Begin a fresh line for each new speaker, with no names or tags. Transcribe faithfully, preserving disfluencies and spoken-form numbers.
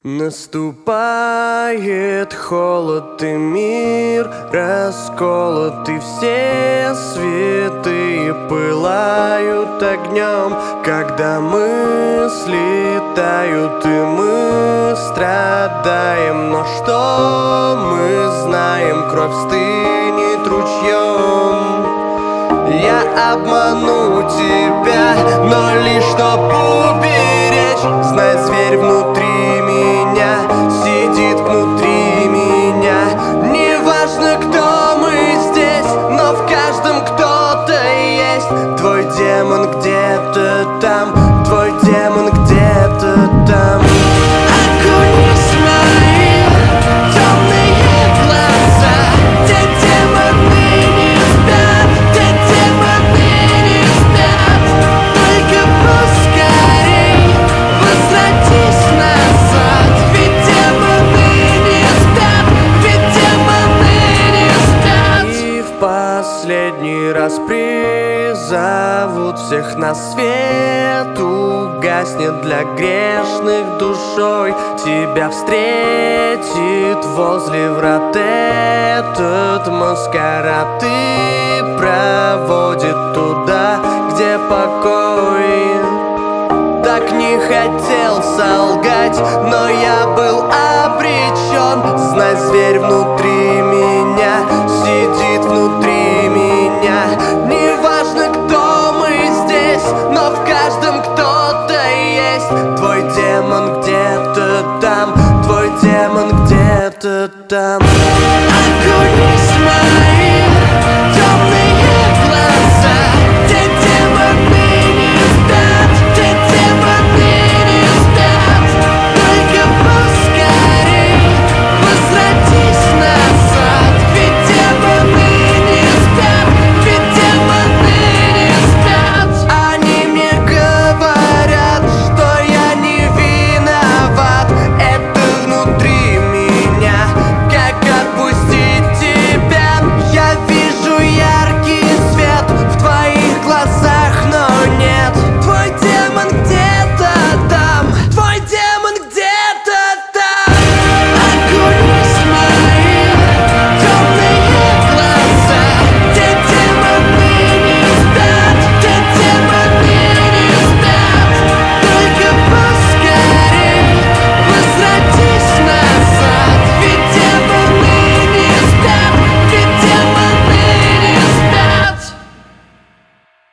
Наступает холод, и мир расколот, и все святые пылают огнем. Когда мысли тают, и мы страдаем, но что мы знаем? Кровь стынет ручьем. Я обману тебя, но лишь чтоб уберечь. Знай, зверь внутри меня сидит внутри меня. Неважно, кто мы здесь, но в каждом кто-то есть. Твой демон где-то там, твой демон где-то там. Окунись в мои темные глаза, где демоны не спят, где демоны не спят. Только поскорей возвратись назад, ведь демоны не спят, ведь демоны не спят. И в последний раз призовут всех на свет. Угаснет для грешных душой, тебя встретит возле врат этот маскарад и проводит туда, где покой. Так не хотел солгать, но я был обречен. Знай, зверь внутри меня сидит внутри меня. Неважно, кто мы здесь, но в каждом кто-то есть. Твой демон где-то там, твой демон где-то там.